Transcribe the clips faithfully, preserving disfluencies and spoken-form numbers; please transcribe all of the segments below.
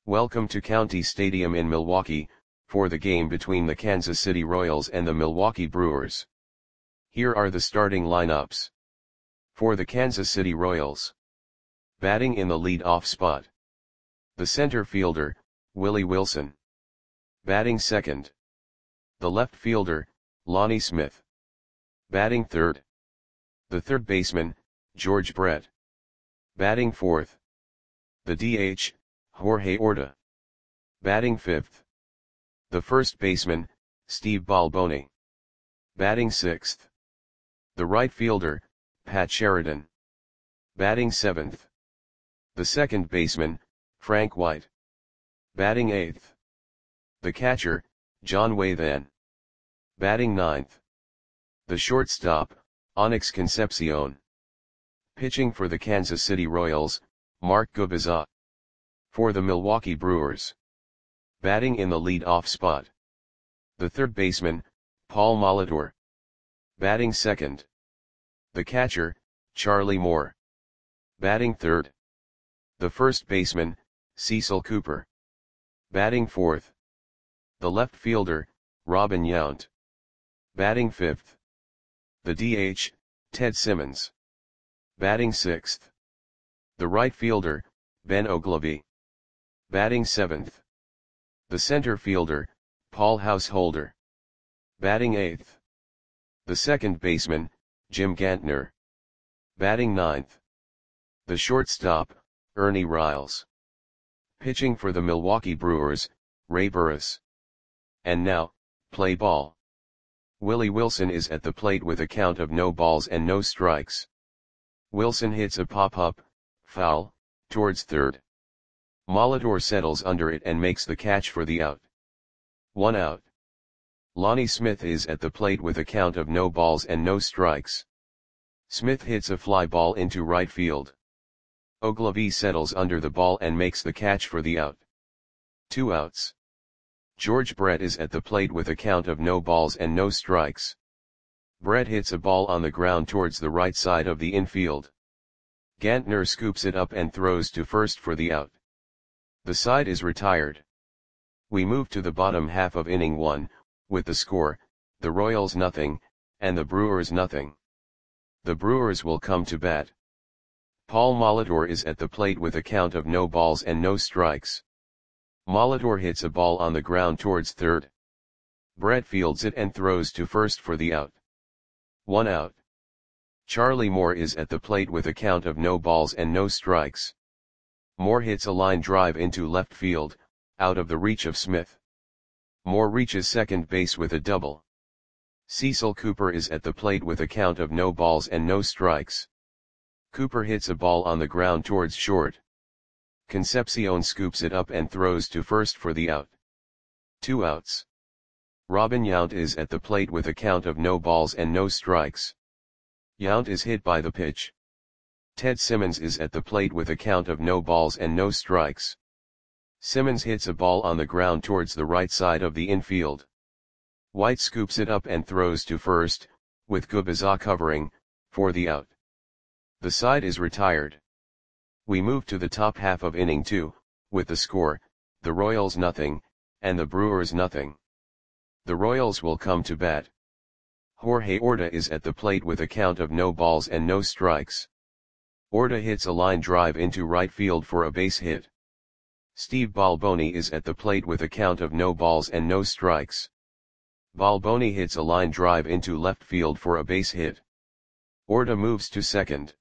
Welcome to County Stadium in Milwaukee, for the game between the Kansas City Royals and the Milwaukee Brewers. Here are the starting lineups. For the Kansas City Royals. Batting in the lead-off spot. The center fielder, Willie Wilson. Batting second. The left fielder, Lonnie Smith. Batting third. The third baseman, George Brett. Batting fourth. The D H, Jorge Orta. Batting fifth. The first baseman, Steve Balboni. Batting sixth. The right fielder, Pat Sheridan. Batting seventh. The second baseman, Frank White. Batting eighth. The catcher, John Wathan. Batting ninth. The shortstop, Onyx Concepcion. Pitching for the Kansas City Royals, Mark Gubicza. For the Milwaukee Brewers. Batting in the lead-off spot. The third baseman, Paul Molitor. Batting second. The catcher, Charlie Moore. Batting third. The first baseman, Cecil Cooper. Batting fourth. The left fielder, Robin Yount. Batting fifth. The D H, Ted Simmons. Batting sixth. The right fielder, Ben Oglivie. Batting seventh. The center fielder, Paul Householder. Batting eighth. The second baseman, Jim Gantner. Batting ninth. The shortstop, Ernie Riles. Pitching for the Milwaukee Brewers, Ray Burris. And now, play ball. Willie Wilson is at the plate with a count of no balls and no strikes. Wilson hits a pop-up, foul, towards third. Molitor settles under it and makes the catch for the out. One out. Lonnie Smith is at the plate with a count of no balls and no strikes. Smith hits a fly ball into right field. Oglivie settles under the ball and makes the catch for the out. Two outs. George Brett is at the plate with a count of no balls and no strikes. Brett hits a ball on the ground towards the right side of the infield. Gantner scoops it up and throws to first for the out. The side is retired. We move to the bottom half of inning one, with the score, the Royals nothing, and the Brewers nothing. The Brewers will come to bat. Paul Molitor is at the plate with a count of no balls and no strikes. Molitor hits a ball on the ground towards third. Brett fields it and throws to first for the out. One out. Charlie Moore is at the plate with a count of no balls and no strikes. Moore hits a line drive into left field, out of the reach of Smith. Moore reaches second base with a double. Cecil Cooper is at the plate with a count of no balls and no strikes. Cooper hits a ball on the ground towards short. Concepcion scoops it up and throws to first for the out. Two outs. Robin Yount is at the plate with a count of no balls and no strikes. Yount is hit by the pitch. Ted Simmons is at the plate with a count of no balls and no strikes. Simmons hits a ball on the ground towards the right side of the infield. White scoops it up and throws to first, with Gubicza covering, for the out. The side is retired. We move to the top half of inning two, with the score, the Royals nothing, and the Brewers nothing. The Royals will come to bat. Jorge Orta is at the plate with a count of no balls and no strikes. Orta hits a line drive into right field for a base hit. Steve Balboni is at the plate with a count of no balls and no strikes. Balboni hits a line drive into left field for a base hit. Orta moves to second.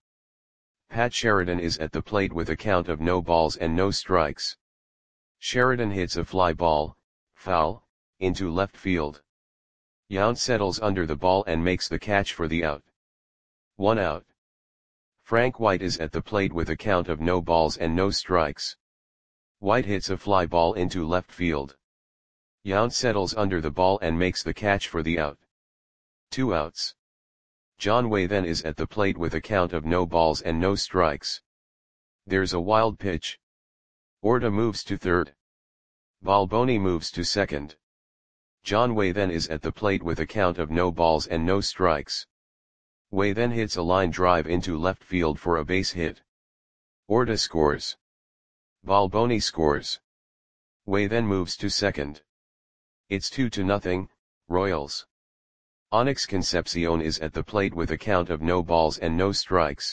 Pat Sheridan is at the plate with a count of no balls and no strikes. Sheridan hits a fly ball, foul, into left field. Yount settles under the ball and makes the catch for the out. One out. Frank White is at the plate with a count of no balls and no strikes. White hits a fly ball into left field. Yount settles under the ball and makes the catch for the out. Two outs. John Wathan is at the plate with a count of no balls and no strikes. There's a wild pitch. Orta moves to third. Balboni moves to second. John Wathan is at the plate with a count of no balls and no strikes. Wathan hits a line drive into left field for a base hit. Orta scores. Balboni scores. Way then moves to second. It's two to nothing, Royals. Onyx Concepcion is at the plate with a count of no balls and no strikes.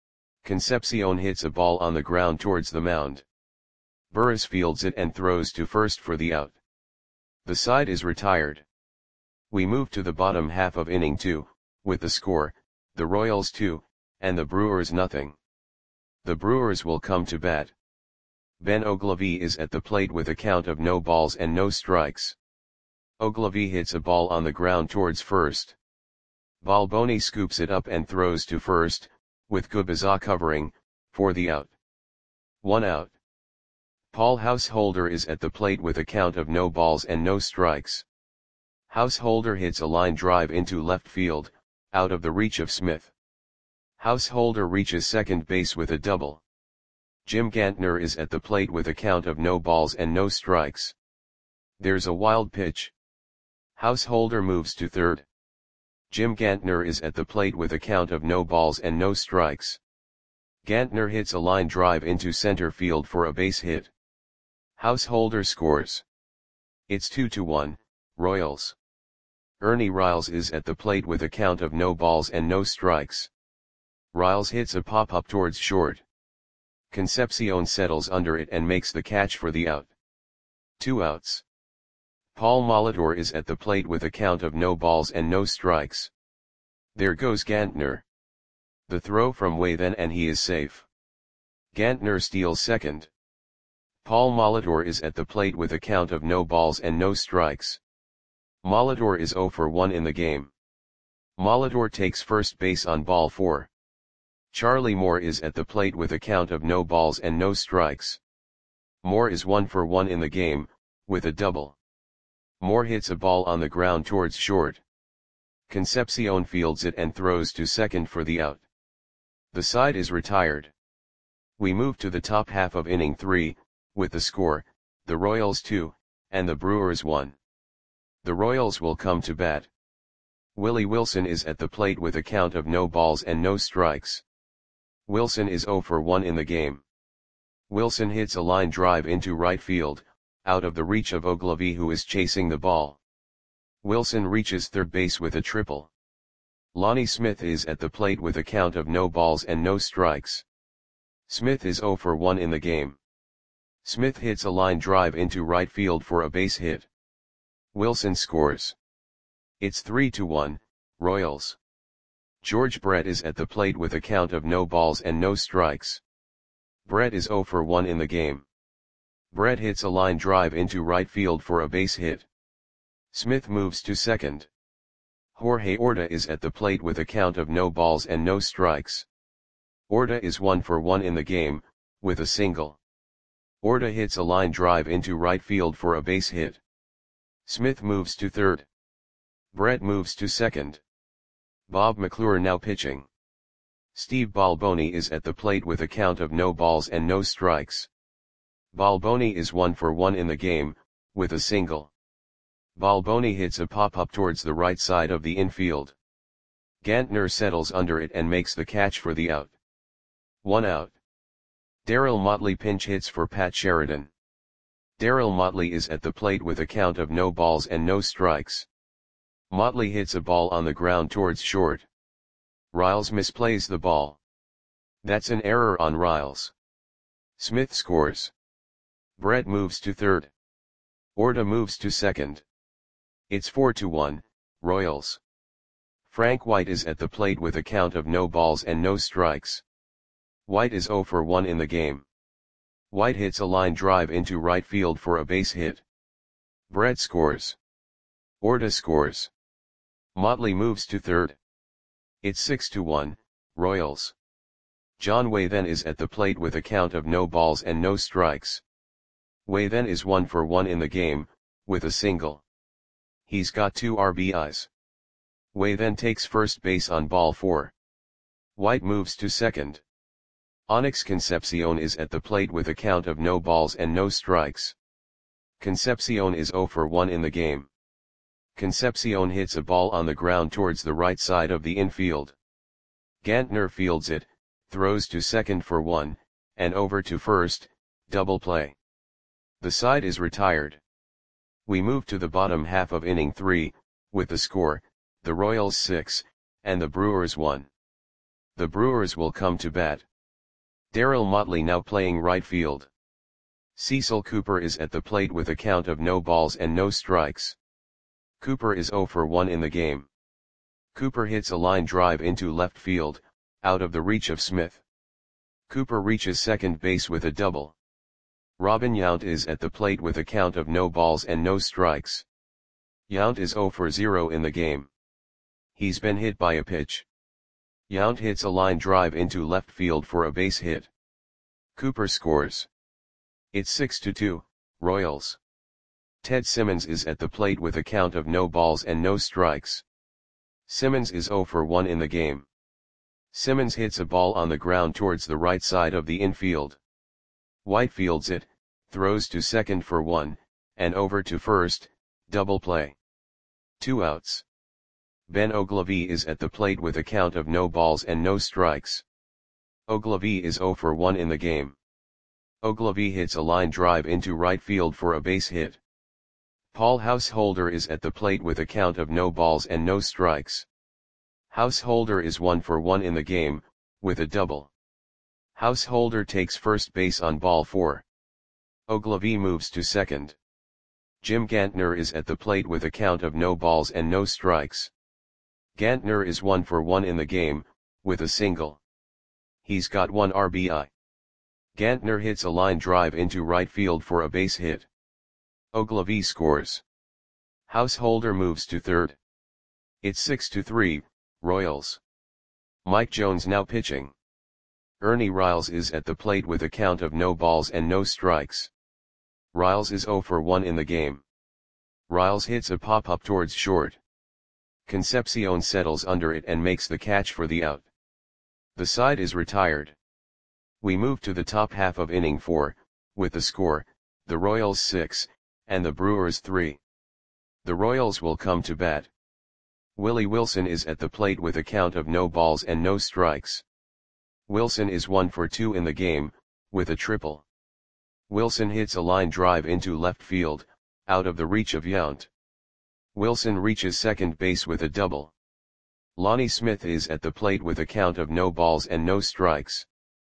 Concepcion hits a ball on the ground towards the mound. Burris fields it and throws to first for the out. The side is retired. We move to the bottom half of inning two, with the score, the Royals two, and the Brewers nothing. The Brewers will come to bat. Ben Ogilvy is at the plate with a count of no balls and no strikes. Ogilvy hits a ball on the ground towards first. Balboni scoops it up and throws to first, with Gubiza covering, for the out. One out. Paul Householder is at the plate with a count of no balls and no strikes. Householder hits a line drive into left field, out of the reach of Smith. Householder reaches second base with a double. Jim Gantner is at the plate with a count of no balls and no strikes. There's a wild pitch. Householder moves to third. Jim Gantner is at the plate with a count of no balls and no strikes. Gantner hits a line drive into center field for a base hit. Householder scores. It's two to one, Royals. Ernie Riles is at the plate with a count of no balls and no strikes. Riles hits a pop-up towards short. Concepcion settles under it and makes the catch for the out. Two outs. Paul Molitor is at the plate with a count of no balls and no strikes. There goes Gantner. The throw from Way then and he is safe. Gantner steals second. Paul Molitor is at the plate with a count of no balls and no strikes. Molitor is zero for one in the game. Molitor takes first base on ball four. Charlie Moore is at the plate with a count of no balls and no strikes. Moore is one for one in the game, with a double. Moore hits a ball on the ground towards short. Concepcion fields it and throws to second for the out. The side is retired. We move to the top half of inning three, with the score, the Royals two, and the Brewers one. The Royals will come to bat. Willie Wilson is at the plate with a count of no balls and no strikes. Wilson is zero for one in the game. Wilson hits a line drive into right field, out of the reach of Ogilvy who is chasing the ball. Wilson reaches third base with a triple. Lonnie Smith is at the plate with a count of no balls and no strikes. Smith is zero for one in the game. Smith hits a line drive into right field for a base hit. Wilson scores. It's three to one, Royals. George Brett is at the plate with a count of no balls and no strikes. Brett is zero for one in the game. Brett hits a line drive into right field for a base hit. Smith moves to second. Jorge Orta is at the plate with a count of no balls and no strikes. Orta is one for one in the game, with a single. Orta hits a line drive into right field for a base hit. Smith moves to third. Brett moves to second. Bob McClure now pitching. Steve Balboni is at the plate with a count of no balls and no strikes. Balboni is one for one in the game, with a single. Balboni hits a pop-up towards the right side of the infield. Gantner settles under it and makes the catch for the out. One out. Darryl Motley pinch hits for Pat Sheridan. Darryl Motley is at the plate with a count of no balls and no strikes. Motley hits a ball on the ground towards short. Riles misplays the ball. That's an error on Riles. Smith scores. Brett moves to third. Orta moves to second. It's four to one, Royals. Frank White is at the plate with a count of no balls and no strikes. White is zero for one in the game. White hits a line drive into right field for a base hit. Brett scores. Orta scores. Motley moves to third. It's six to one, Royals. John Way then is at the plate with a count of no balls and no strikes. Way then is one for one in the game, with a single. He's got two R B Is. Way then takes first base on ball four. White moves to second. Onyx Concepcion is at the plate with a count of no balls and no strikes. Concepcion is zero for one in the game. Concepcion hits a ball on the ground towards the right side of the infield. Gantner fields it, throws to second for one, and over to first, double play. The side is retired. We move to the bottom half of inning three, with the score, the Royals six, and the Brewers one. The Brewers will come to bat. Darryl Motley now playing right field. Cecil Cooper is at the plate with a count of no balls and no strikes. Cooper is oh for one in the game. Cooper hits a line drive into left field, out of the reach of Smith. Cooper reaches second base with a double. Robin Yount is at the plate with a count of no balls and no strikes. Yount is oh for zero in the game. He's been hit by a pitch. Yount hits a line drive into left field for a base hit. Cooper scores. It's six to two, Royals. Ted Simmons is at the plate with a count of no balls and no strikes. Simmons is oh for one in the game. Simmons hits a ball on the ground towards the right side of the infield. White fields it, throws to second for one, and over to first, double play. Two outs. Ben Oglivie is at the plate with a count of no balls and no strikes. Oglivie is oh for one in the game. Oglivie hits a line drive into right field for a base hit. Paul Householder is at the plate with a count of no balls and no strikes. Householder is one for one in the game, with a double. Householder takes first base on ball four. Oglivie moves to second. Jim Gantner is at the plate with a count of no balls and no strikes. Gantner is one for one in the game, with a single. He's got one R B I. Gantner hits a line drive into right field for a base hit. Oglivie scores. Householder moves to third. It's six to three, Royals. Mike Jones now pitching. Ernie Riles is at the plate with a count of no balls and no strikes. Riles is oh for one in the game. Riles hits a pop-up towards short. Concepcion settles under it and makes the catch for the out. The side is retired. We move to the top half of inning four, with the score, the Royals six, and the Brewers three. The Royals will come to bat. Willie Wilson is at the plate with a count of no balls and no strikes. Wilson is one for two in the game, with a triple. Wilson hits a line drive into left field, out of the reach of Yount. Wilson reaches second base with a double. Lonnie Smith is at the plate with a count of no balls and no strikes.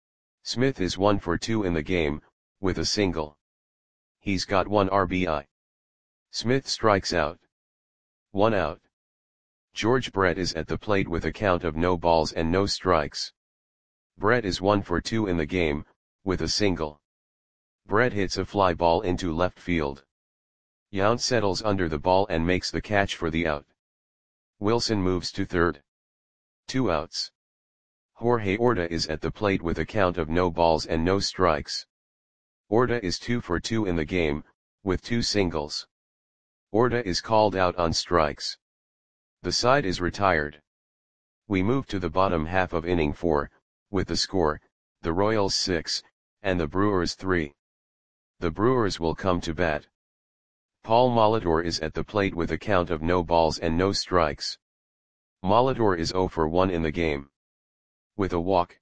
Smith is one for two in the game, with a single. He's got one R B I. Smith strikes out. One out. George Brett is at the plate with a count of no balls and no strikes. Brett is one for two in the game, with a single. Brett hits a fly ball into left field. Yount settles under the ball and makes the catch for the out. Wilson moves to third. Two outs. Jorge Orta is at the plate with a count of no balls and no strikes. Orta is two for two in the game, with two singles. Orta is called out on strikes. The side is retired. We move to the bottom half of inning four, with the score, the Royals six, and the Brewers three. The Brewers will come to bat. Paul Molitor is at the plate with a count of no balls and no strikes. Molitor is oh for one in the game. With a walk.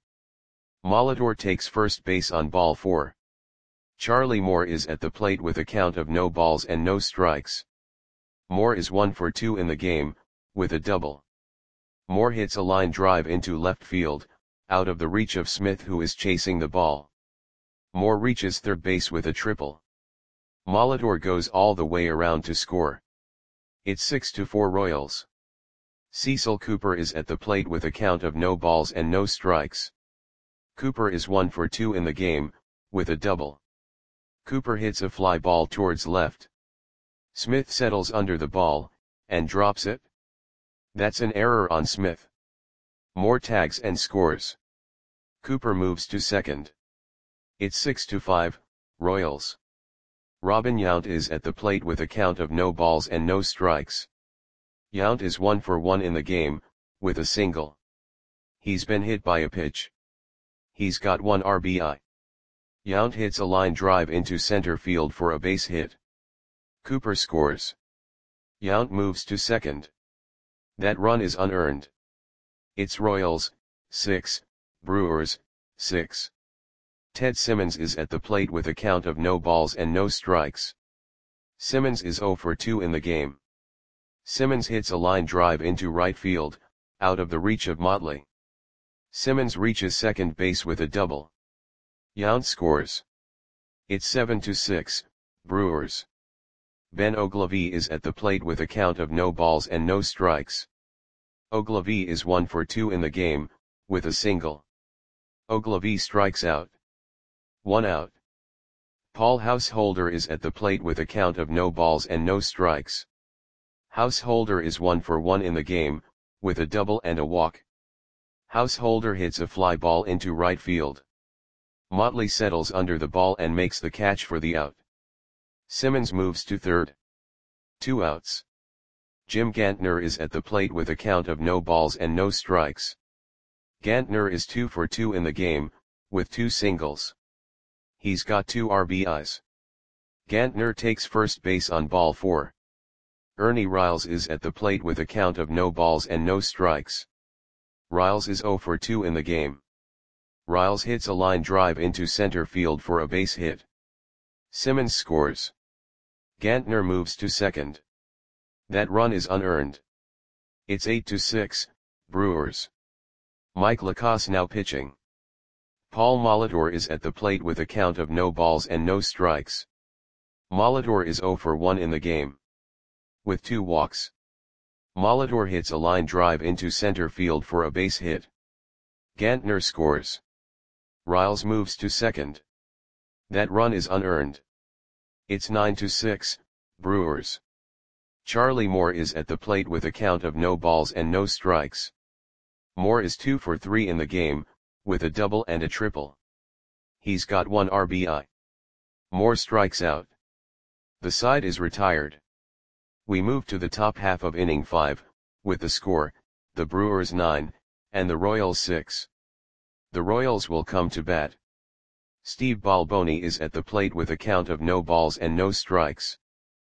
Molitor takes first base on ball four. Charlie Moore is at the plate with a count of no balls and no strikes. Moore is one for two in the game, with a double. Moore hits a line drive into left field, out of the reach of Smith who is chasing the ball. Moore reaches third base with a triple. Molitor goes all the way around to score. It's six to four Royals. Cecil Cooper is at the plate with a count of no balls and no strikes. Cooper is one for two in the game, with a double. Cooper hits a fly ball towards left. Smith settles under the ball, and drops it. That's an error on Smith. Moore tags and scores. Cooper moves to second. It's six to five, Royals. Robin Yount is at the plate with a count of no balls and no strikes. Yount is one for one in the game, with a single. He's been hit by a pitch. He's got one R B I. Yount hits a line drive into center field for a base hit. Cooper scores. Yount moves to second. That run is unearned. It's Royals, six, Brewers, six. Ted Simmons is at the plate with a count of no balls and no strikes. Simmons is zero for two in the game. Simmons hits a line drive into right field, out of the reach of Motley. Simmons reaches second base with a double. Yount scores. It's seven to six, Brewers. Ben Oglivie is at the plate with a count of no balls and no strikes. Oglivie is one for two in the game, with a single. Oglivie strikes out. One out. Paul Householder is at the plate with a count of no balls and no strikes. Householder is one for one in the game, with a double and a walk. Householder hits a fly ball into right field. Motley settles under the ball and makes the catch for the out. Simmons moves to third. Two outs. Jim Gantner is at the plate with a count of no balls and no strikes. Gantner is two for two in the game, with two singles. He's got two R B Is. Gantner takes first base on ball four. Ernie Riles is at the plate with a count of no balls and no strikes. Riles is zero for two in the game. Riles hits a line drive into center field for a base hit. Simmons scores. Gantner moves to second. That run is unearned. It's eight to six, Brewers. Mike Lacasse now pitching. Paul Molitor is at the plate with a count of no balls and no strikes. Molitor is zero for one in the game. With two walks. Molitor hits a line drive into center field for a base hit. Gantner scores. Riles moves to second. That run is unearned. It's nine to six, Brewers. Charlie Moore is at the plate with a count of no balls and no strikes. Moore is two for three in the game, with a double and a triple. He's got one R B I. Moore strikes out. The side is retired. We move to the top half of inning five, with the score, the Brewers nine, and the Royals six. The Royals will come to bat. Steve Balboni is at the plate with a count of no balls and no strikes.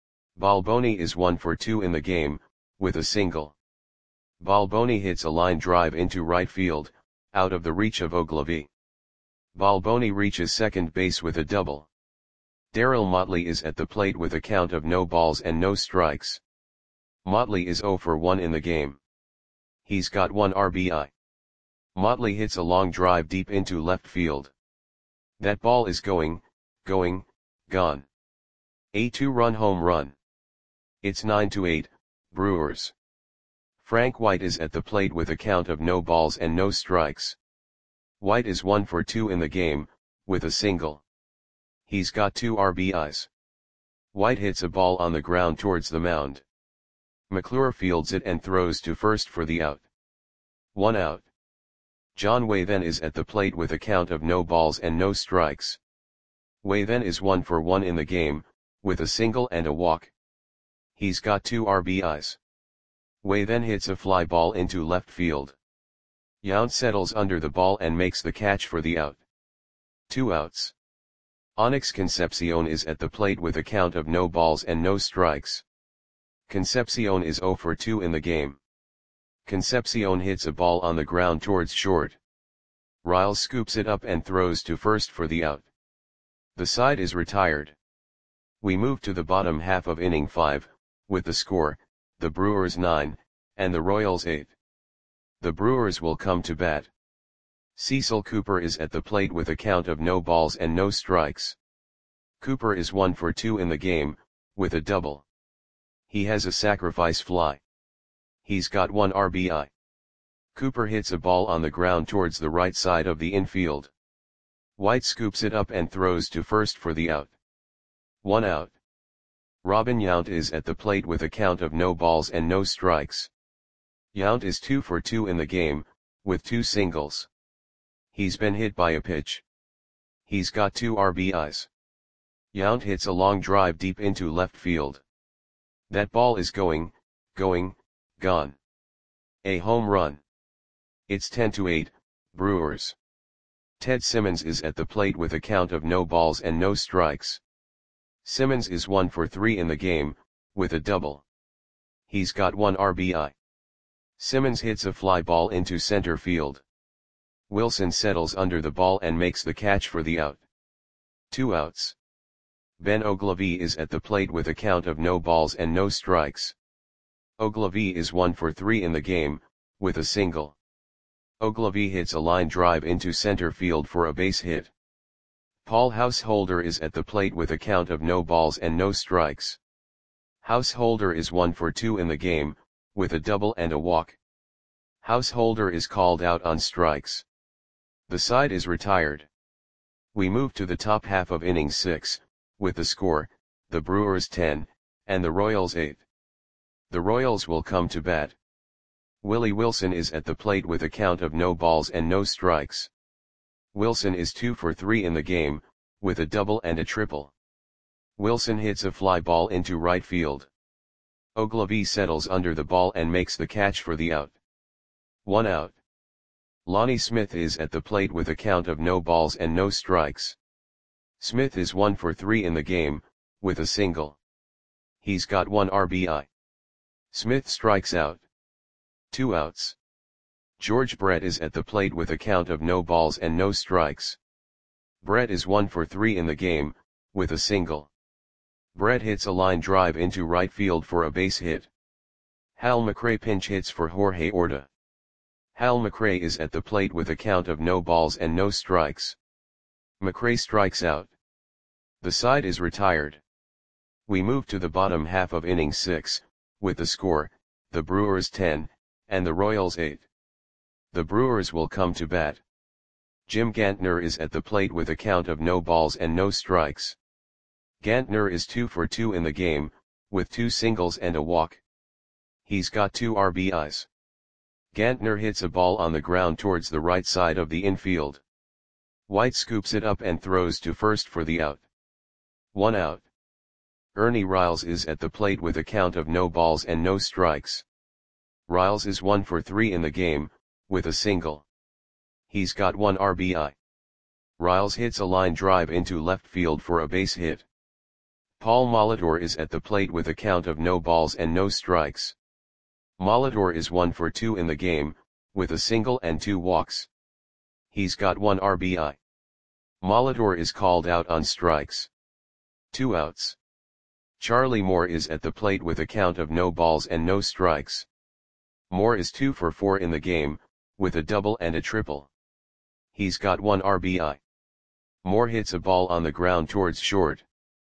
Balboni is one for two in the game, with a single. Balboni hits a line drive into right field, out of the reach of Oglivie. Balboni reaches second base with a double. Darryl Motley is at the plate with a count of no balls and no strikes. Motley is zero for one in the game. He's got one R B I. Motley hits a long drive deep into left field. That ball is going, going, gone. A two-run home run. It's nine to eight, Brewers. Frank White is at the plate with a count of no balls and no strikes. White is one for two in the game, with a single. He's got two R B Is. White hits a ball on the ground towards the mound. McClure fields it and throws to first for the out. One out. John Waythen is at the plate with a count of no balls and no strikes. Waythen is one for one in the game, with a single and a walk. He's got two R B Is. Waythen hits a fly ball into left field. Yount settles under the ball and makes the catch for the out. Two outs. Onyx Concepcion is at the plate with a count of no balls and no strikes. Concepcion is zero for two in the game. Concepcion hits a ball on the ground towards short. Riles scoops it up and throws to first for the out. The side is retired. We move to the bottom half of inning five, with the score, the Brewers nine, and the Royals eight. The Brewers will come to bat. Cecil Cooper is at the plate with a count of no balls and no strikes. Cooper is one for two in the game, with a double. He has a sacrifice fly. He's got one R B I. Cooper hits a ball on the ground towards the right side of the infield. White scoops it up and throws to first for the out. One out. Robin Yount is at the plate with a count of no balls and no strikes. Yount is two for two in the game, with two singles. He's been hit by a pitch. He's got two R B Is. Yount hits a long drive deep into left field. That ball is going, going, gone. A home run. It's ten to eight, Brewers. Ted Simmons is at the plate with a count of no balls and no strikes. Simmons is one for three in the game, with a double. He's got one R B I. Simmons hits a fly ball into center field. Wilson settles under the ball and makes the catch for the out. Two outs. Ben Ogilvy is at the plate with a count of no balls and no strikes. Ogilvy is one for three in the game, with a single. Ogilvy hits a line drive into center field for a base hit. Paul Householder is at the plate with a count of no balls and no strikes. Householder is one for two in the game, with a double and a walk. Householder is called out on strikes. The side is retired. We move to the top half of inning six, with the score, the Brewers ten, and the Royals eight. The Royals will come to bat. Willie Wilson is at the plate with a count of no balls and no strikes. Wilson is two for three in the game, with a double and a triple. Wilson hits a fly ball into right field. Ogilvy settles under the ball and makes the catch for the out. One out. Lonnie Smith is at the plate with a count of no balls and no strikes. Smith is one for three in the game, with a single. He's got one R B I. Smith strikes out. Two outs. George Brett is at the plate with a count of no balls and no strikes. Brett is one for three in the game, with a single. Brett hits a line drive into right field for a base hit. Hal McRae pinch hits for Jorge Orta. Hal McRae is at the plate with a count of no balls and no strikes. McRae strikes out. The side is retired. We move to the bottom half of inning six, with the score, the Brewers ten, and the Royals eight. The Brewers will come to bat. Jim Gantner is at the plate with a count of no balls and no strikes. Gantner is two for two in the game, with two singles and a walk. He's got two R B Is. Gantner hits a ball on the ground towards the right side of the infield. White scoops it up and throws to first for the out. One out. Ernie Riles is at the plate with a count of no balls and no strikes. Riles is one for three in the game, with a single. He's got one R B I. Riles hits a line drive into left field for a base hit. Paul Molitor is at the plate with a count of no balls and no strikes. Molitor is one for two in the game, with a single and two walks. He's got one R B I. Molitor is called out on strikes. Two outs. Charlie Moore is at the plate with a count of no balls and no strikes. Moore is two for four in the game, with a double and a triple. He's got one R B I. Moore hits a ball on the ground towards short.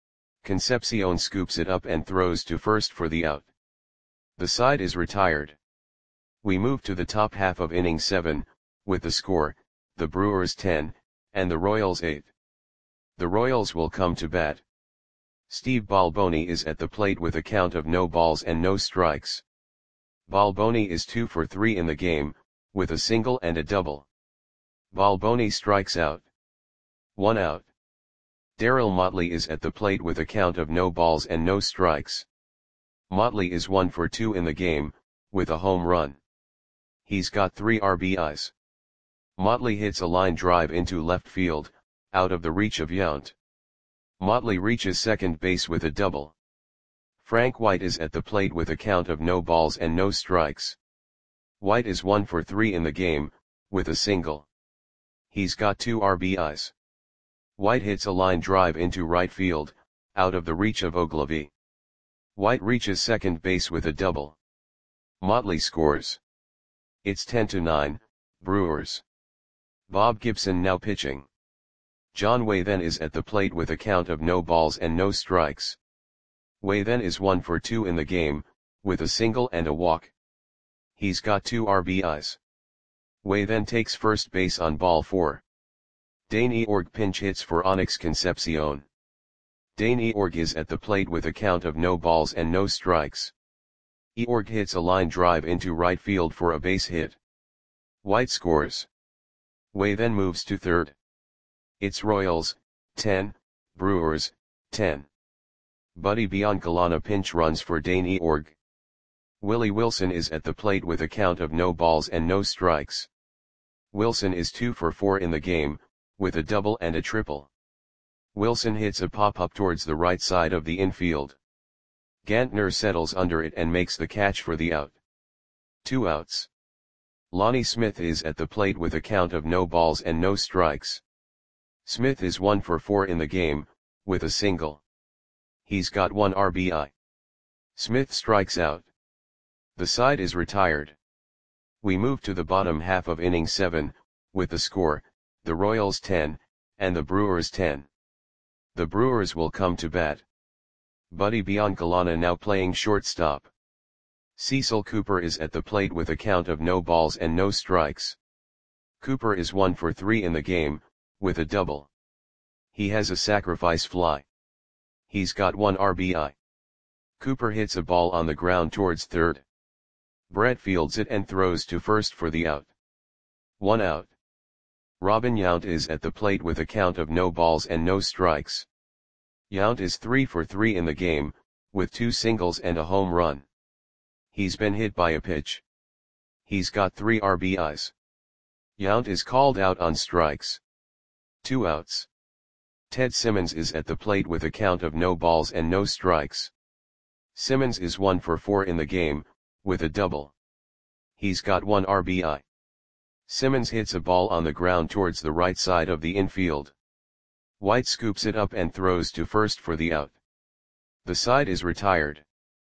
Concepcion scoops it up and throws to first for the out. The side is retired. We move to the top half of inning seven, with the score, the Brewers ten, and the Royals eight. The Royals will come to bat. Steve Balboni is at the plate with a count of no balls and no strikes. Balboni is two for three in the game, with a single and a double. Balboni strikes out. One out. Darryl Motley is at the plate with a count of no balls and no strikes. Motley is one for two in the game, with a home run. He's got three R B Is. Motley hits a line drive into left field, out of the reach of Yount. Motley reaches second base with a double. Frank White is at the plate with a count of no balls and no strikes. White is one for three in the game, with a single. He's got two R B Is. White hits a line drive into right field, out of the reach of Ogilvy. White reaches second base with a double. Motley scores. It's ten to nine, Brewers. Bob Gibson now pitching. John Wathen is at the plate with a count of no balls and no strikes. Wathen is one for two in the game, with a single and a walk. He's got two R B Is. Wathen takes first base on ball four. Dane Eorg pinch hits for Onyx Concepcion. Dane Eorg is at the plate with a count of no balls and no strikes. Eorg hits a line drive into right field for a base hit. White scores. Wathen moves to third. It's Royals, ten, Brewers, ten. Buddy Biancalana pinch runs for Dane Eorg. Willie Wilson is at the plate with a count of no balls and no strikes. Wilson is two for four in the game, with a double and a triple. Wilson hits a pop-up towards the right side of the infield. Gantner settles under it and makes the catch for the out. Two outs. Lonnie Smith is at the plate with a count of no balls and no strikes. Smith is one for four in the game, with a single. He's got one R B I. Smith strikes out. The side is retired. We move to the bottom half of inning seven, with the score, the Royals ten, and the Brewers ten. The Brewers will come to bat. Buddy Biancalana now playing shortstop. Cecil Cooper is at the plate with a count of no balls and no strikes. Cooper is one for three in the game, with a double. He has a sacrifice fly. He's got one R B I. Cooper hits a ball on the ground towards third. Brett fields it and throws to first for the out. One out. Robin Yount is at the plate with a count of no balls and no strikes. Yount is three for three in the game, with two singles and a home run. He's been hit by a pitch. He's got three R B Is. Yount is called out on strikes. Two outs. Ted Simmons is at the plate with a count of no balls and no strikes. Simmons is one for four in the game, with a double. He's got one R B I. Simmons hits a ball on the ground towards the right side of the infield. White scoops it up and throws to first for the out. The side is retired.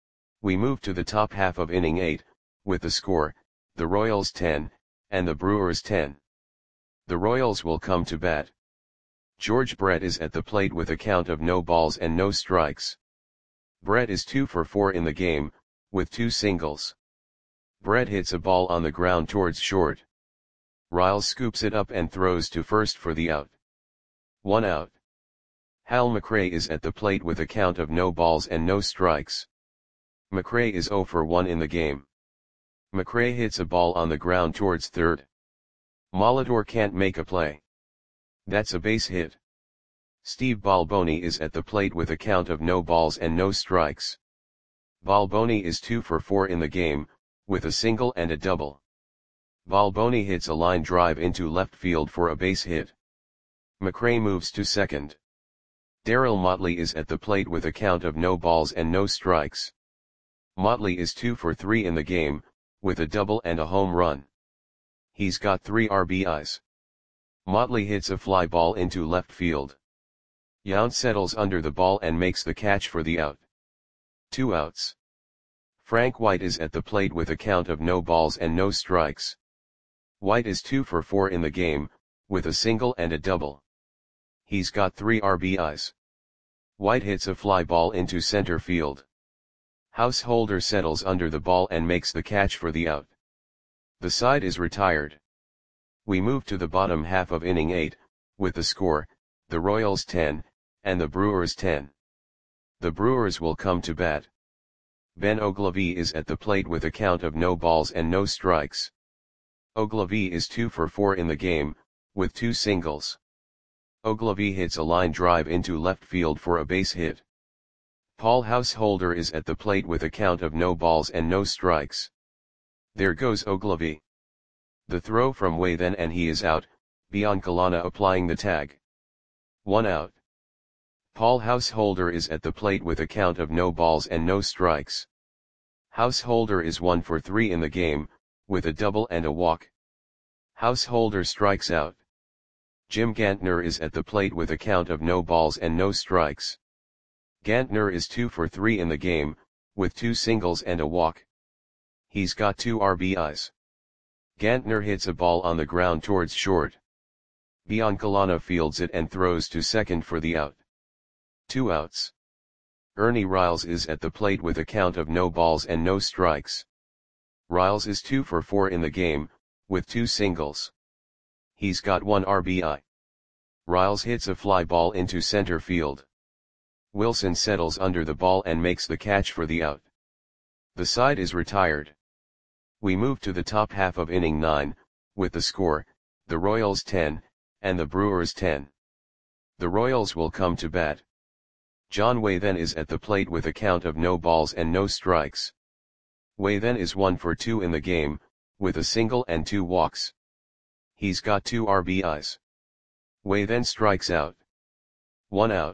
We move to the top half of inning eight, with the score, the Royals ten, and the Brewers ten. The Royals will come to bat. George Brett is at the plate with a count of no balls and no strikes. Brett is two for four in the game, with two singles. Brett hits a ball on the ground towards short. Riles scoops it up and throws to first for the out. One out. Hal McRae is at the plate with a count of no balls and no strikes. McRae is zero for one in the game. McRae hits a ball on the ground towards third. Molitor can't make a play. That's a base hit. Steve Balboni is at the plate with a count of no balls and no strikes. Balboni is two for four in the game, with a single and a double. Balboni hits a line drive into left field for a base hit. McRae moves to second. Darryl Motley is at the plate with a count of no balls and no strikes. Motley is two for three in the game, with a double and a home run. He's got three R B Is. Motley hits a fly ball into left field. Yount settles under the ball and makes the catch for the out. Two outs. Frank White is at the plate with a count of no balls and no strikes. White is two for four in the game, with a single and a double. He's got three R B Is. White hits a fly ball into center field. Householder settles under the ball and makes the catch for the out. The side is retired. We move to the bottom half of inning eight, with the score, the Royals ten, and the Brewers ten. The Brewers will come to bat. Ben Oglivie is at the plate with a count of no balls and no strikes. Oglivie is two for four in the game, with two singles. Oglivie hits a line drive into left field for a base hit. Paul Householder is at the plate with a count of no balls and no strikes. There goes Oglivie. The throw from Way then and he is out, Biancalana applying the tag. One out. Paul Householder is at the plate with a count of no balls and no strikes. Householder is one for three in the game, with a double and a walk. Householder strikes out. Jim Gantner is at the plate with a count of no balls and no strikes. Gantner is two for three in the game, with two singles and a walk. He's got two R B Is. Gantner hits a ball on the ground towards short. Biancalana fields it and throws to second for the out. Two outs. Ernie Riles is at the plate with a count of no balls and no strikes. Riles is two for four in the game, with two singles. He's got one R B I. Riles hits a fly ball into center field. Wilson settles under the ball and makes the catch for the out. The side is retired. We move to the top half of inning nine, with the score, the Royals ten, and the Brewers ten. The Royals will come to bat. John Way then is at the plate with a count of no balls and no strikes. Way then is one for two in the game, with a single and two walks. He's got two R B Is. Way then strikes out. One out.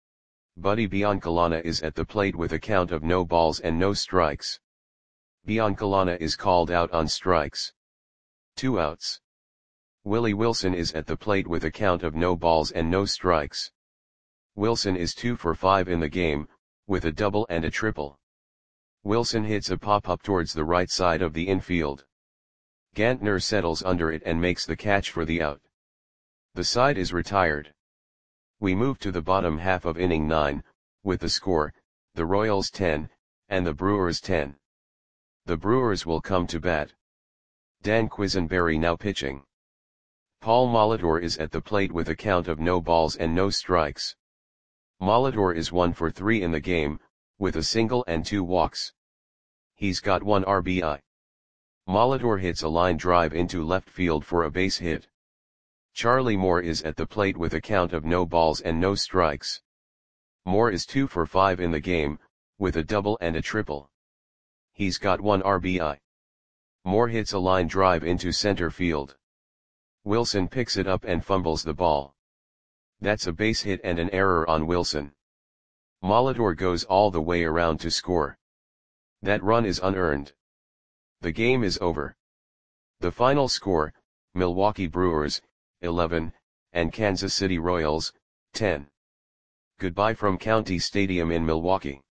Buddy Biancalana is at the plate with a count of no balls and no strikes. Biancalana is called out on strikes. Two outs. Willie Wilson is at the plate with a count of no balls and no strikes. Wilson is two for five in the game, with a double and a triple. Wilson hits a pop-up towards the right side of the infield. Gantner settles under it and makes the catch for the out. The side is retired. We move to the bottom half of inning nine, with the score, the Royals ten, and the Brewers ten. The Brewers will come to bat. Dan Quisenberry now pitching. Paul Molitor is at the plate with a count of no balls and no strikes. Molitor is one for three in the game, with a single and two walks. He's got one R B I. Molitor hits a line drive into left field for a base hit. Charlie Moore is at the plate with a count of no balls and no strikes. Moore is two for five in the game, with a double and a triple. He's got one R B I. Moore hits a line drive into center field. Wilson picks it up and fumbles the ball. That's a base hit and an error on Wilson. Molitor goes all the way around to score. That run is unearned. The game is over. The final score, Milwaukee Brewers, eleven, and Kansas City Royals, ten. Goodbye from County Stadium in Milwaukee.